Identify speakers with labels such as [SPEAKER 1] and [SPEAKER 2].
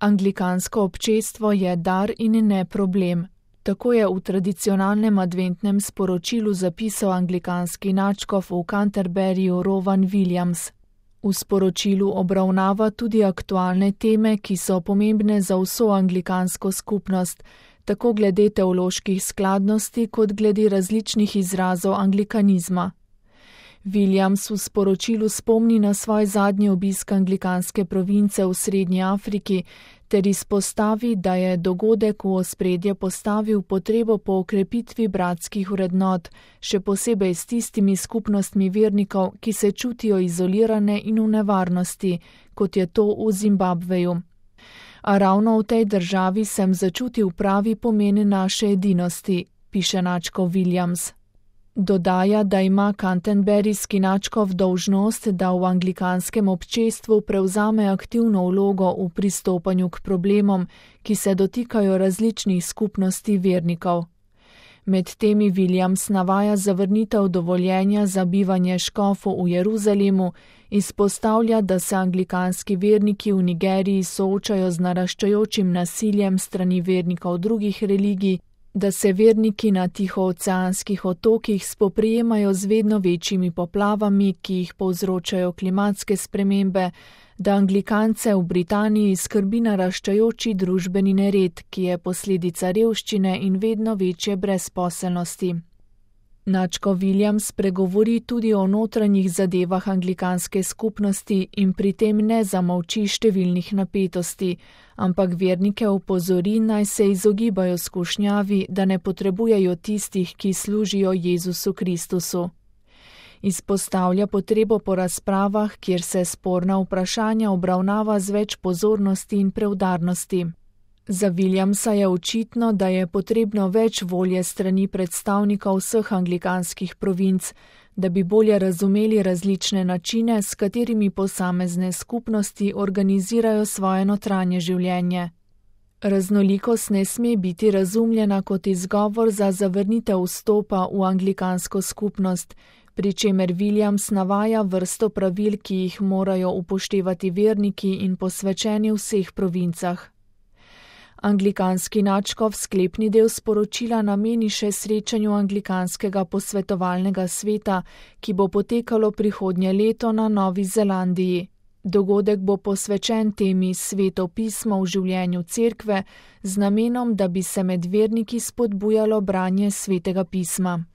[SPEAKER 1] Anglikansko občestvo je dar in ne problem. Tako je v tradicionalnem adventnem sporočilu zapisal anglikanski nadškof v Canterburyju Rowan Williams. V sporočilu obravnava tudi aktualne teme, ki so pomembne za vso anglikansko skupnost, tako glede teoloških skladnosti kot glede različnih izrazov anglikanizma. Williams v sporočilu spomni na svoj zadnji obisk anglikanske province v Srednji Afriki ter izpostavi, da je dogodek v ospredje postavil potrebo po okrepitvi bratskih vrednot, še posebej s tistimi skupnostmi vernikov, ki se čutijo izolirane in v nevarnosti, kot je to v Zimbabveju. A ravno v tej državi sem začutil pravi pomen naše edinosti, piše nadškof Williams. Dodaja, da ima canterburyski nadškof dolžnost, da v anglikanskem občestvu prevzame aktivno vlogo v pristopanju k problemom, ki se dotikajo različnih skupnosti vernikov. Med temi Williams navaja zavrnitev dovoljenja za bivanje škofov v Jeruzalemu, izpostavlja, da se anglikanski verniki v Nigeriji soočajo z naraščajočim nasiljem strani vernikov drugih religij, da se verniki na Tihooceanskih otokih spoprijemajo z vedno večjimi poplavami, ki jih povzročajo klimatske spremembe, da Anglikance v Britaniji skrbi naraščajoči družbeni nered, ki je posledica revščine in vedno večje brezposelnosti. Nadškof Williams pregovori tudi o notranjih zadevah anglikanske skupnosti in pri tem ne zamolči številnih napetosti, ampak vernike opozori, naj se izogibajo skušnjavi, da ne potrebujejo tistih, ki služijo Jezusu Kristusu. Izpostavlja potrebo po razpravah, kjer se sporna vprašanja obravnava z več pozornosti in preudarnosti. Za Williamsa je očitno, da je potrebno več volje strani predstavnikov vseh anglikanskih provinc, da bi bolje razumeli različne načine, s katerimi posamezne skupnosti organizirajo svoje notranje življenje. Raznolikost ne sme biti razumljena kot izgovor za zavrnitev vstopa v anglikansko skupnost, pri čemer Williams navaja vrsto pravil, ki jih morajo upoštevati verniki in posvečeni v vseh provincah. Anglikanski nadškof sklepni del sporočila nameni še srečanju anglikanskega posvetovalnega sveta, ki bo potekalo prihodnje leto na Novi Zelandiji. Dogodek bo posvečen temi Sveto pismo v življenju cerkve z namenom, da bi se med verniki spodbujalo branje Svetega pisma.